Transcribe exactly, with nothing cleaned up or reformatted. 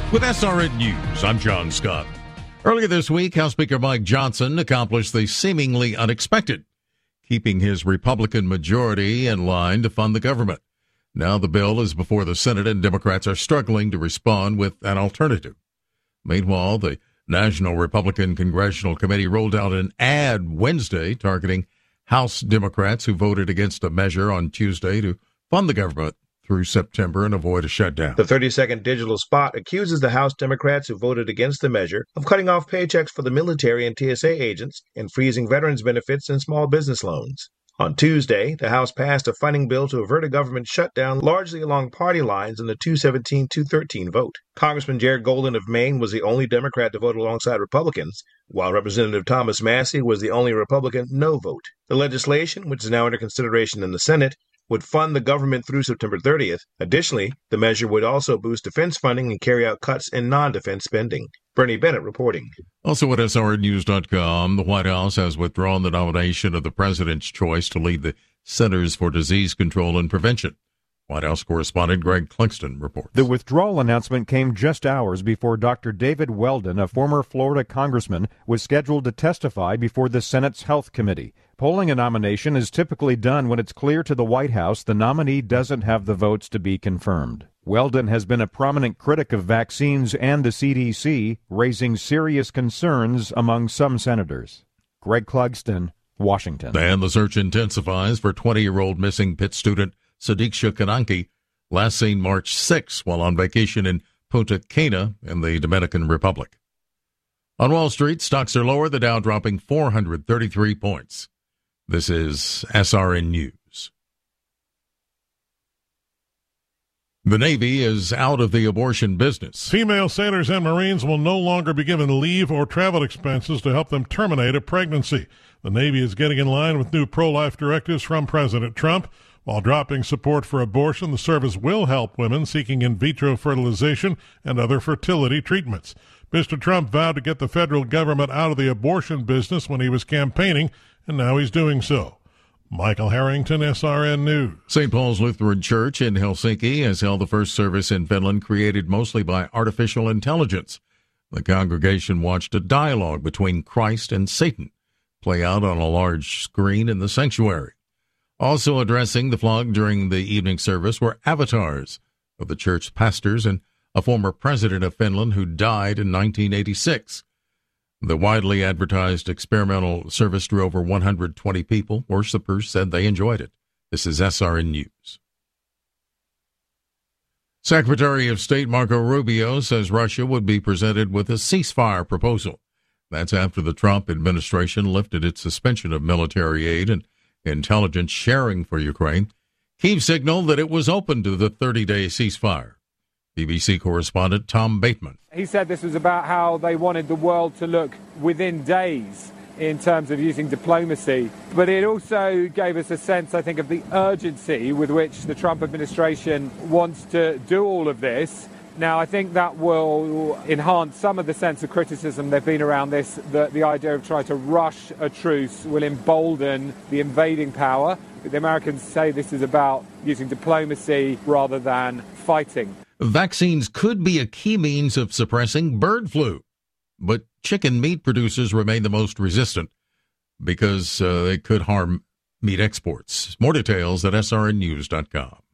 With S R N News, I'm John Scott. Earlier this week, House Speaker Mike Johnson accomplished the seemingly unexpected, keeping his Republican majority in line to fund the government. Now the bill is before the Senate, and Democrats are struggling to respond with an alternative. Meanwhile, the National Republican Congressional Committee rolled out an ad Wednesday targeting House Democrats who voted against a measure on Tuesday to fund the government through September and avoid a shutdown. The thirty-second digital spot accuses the House Democrats who voted against the measure of cutting off paychecks for the military and T S A agents and freezing veterans' benefits and small business loans. On Tuesday, the House passed a funding bill to avert a government shutdown largely along party lines in the two seventeen two thirteen vote. Congressman Jared Golden of Maine was the only Democrat to vote alongside Republicans, while Representative Thomas Massie was the only Republican no vote. The legislation, which is now under consideration in the Senate, would fund the government through September thirtieth. Additionally, the measure would also boost defense funding and carry out cuts in non-defense spending. Bernie Bennett reporting. Also at S R N News dot com, the White House has withdrawn the nomination of the president's choice to lead the Centers for Disease Control and Prevention. White House correspondent Greg Clugston reports. The withdrawal announcement came just hours before Doctor David Weldon, a former Florida congressman, was scheduled to testify before the Senate's Health Committee. Polling a nomination is typically done when it's clear to the White House the nominee doesn't have the votes to be confirmed. Weldon has been a prominent critic of vaccines and the C D C, raising serious concerns among some senators. Greg Clugston, Washington. And the search intensifies for twenty-year-old missing Pitt student Sadiqa Kananki, last seen March sixth while on vacation in Punta Cana in the Dominican Republic. On Wall Street, stocks are lower, the Dow dropping four hundred thirty-three points. This is S R N News. The Navy is out of the abortion business. Female sailors and Marines will no longer be given leave or travel expenses to help them terminate a pregnancy. The Navy is getting in line with new pro-life directives from President Trump. While dropping support for abortion, the service will help women seeking in vitro fertilization and other fertility treatments. Mister Trump vowed to get the federal government out of the abortion business when he was campaigning, and now he's doing so. Michael Harrington, S R N News. Saint Paul's Lutheran Church in Helsinki has held the first service in Finland created mostly by artificial intelligence. The congregation watched a dialogue between Christ and Satan play out on a large screen in the sanctuary. Also addressing the flock during the evening service were avatars of the church pastors and a former president of Finland who died in nineteen eighty-six. The widely advertised experimental service drew over one hundred twenty people. Worshippers said they enjoyed it. This is S R N News. Secretary of State Marco Rubio says Russia would be presented with a ceasefire proposal. That's after the Trump administration lifted its suspension of military aid and intelligence sharing for Ukraine. Kyiv signaled that it was open to the thirty-day ceasefire. B B C correspondent Tom Bateman. He said this was about how they wanted the world to look within days in terms of using diplomacy. But it also gave us a sense, I think, of the urgency with which the Trump administration wants to do all of this. Now, I think that will enhance some of the sense of criticism there's been around this, that the idea of trying to rush a truce will embolden the invading power. But the Americans say this is about using diplomacy rather than fighting. Vaccines could be a key means of suppressing bird flu, but chicken meat producers remain the most resistant because uh, they could harm meat exports. More details at S R N News dot com.